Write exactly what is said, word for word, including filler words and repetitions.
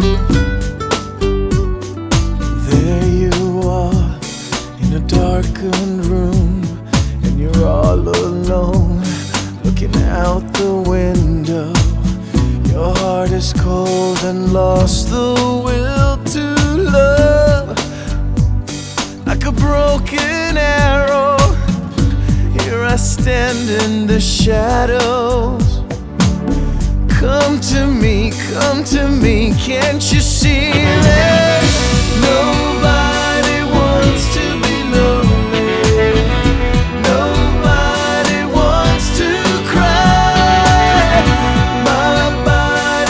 There you are in a darkened room, and you're all alone, looking out the window. Your heart is cold and lost the will to love. Like a broken arrow, here I stand in the shadows. Come to me, come to me, can't you see?